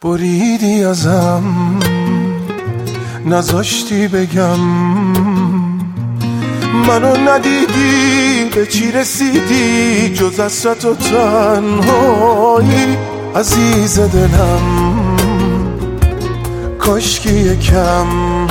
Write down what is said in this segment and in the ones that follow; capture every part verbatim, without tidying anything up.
بریدی ازم، نذاشتی بگم، منو ندیدی به چی رسیدی جز حسرت و تنهایی. عزیز دلم کاشکی یکم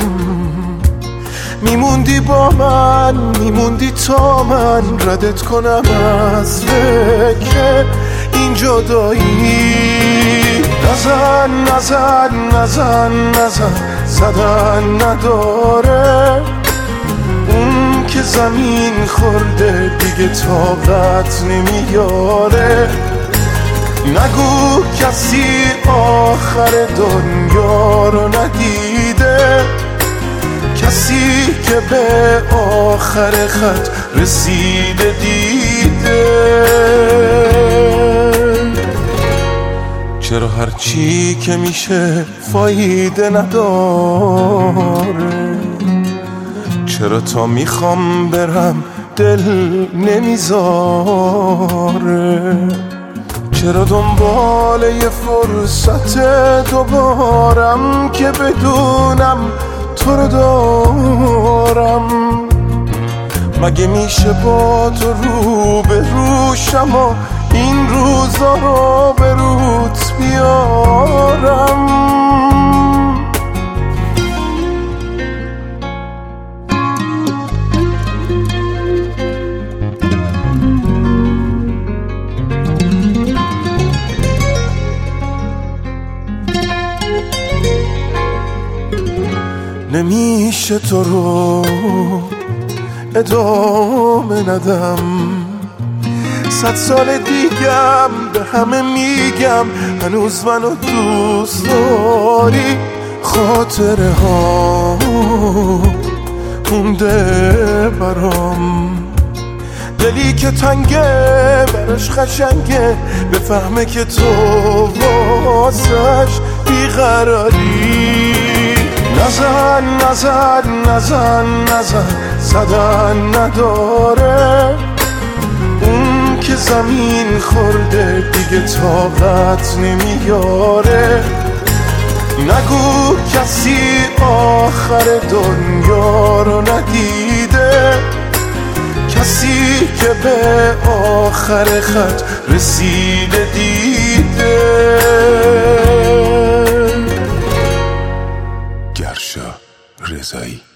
میموندی با من، میموندی تا من ردت کنم از فکر این جدایی. نزن نزن نزن نزن زدن نداره، اون که زمین خورده دیگه طاقت نمیاره. نگو کسی آخر دنیا رو ندیده، کسی که به آخر خط رسیده دیده. چرا هرچی که میشه فایده نداره؟ چرا تا میخوام برم دل نمیذاره؟ چرا دنبال یه فرصت دوبارم که بدونم تو رو دارم؟ مگه میشه با تو رو به روشم و این روزا رو به روت بیارم؟ نمیشه تو رو ادامه ندم، صد سال دیگم به همه میگم هنوز منو دوست داری. خاطره ها مونده برام، دلی که تنگه براش خشنگه بفهمه که تو واسش بیقراری. نزن نزن نزن نزن زدن نداره، اون که زمین خورده دیگه طاقت نمیاره. نگو کسی آخر دنیا رو ندیده، کسی که به آخر خط رسیده دیده. گرشا رضایی.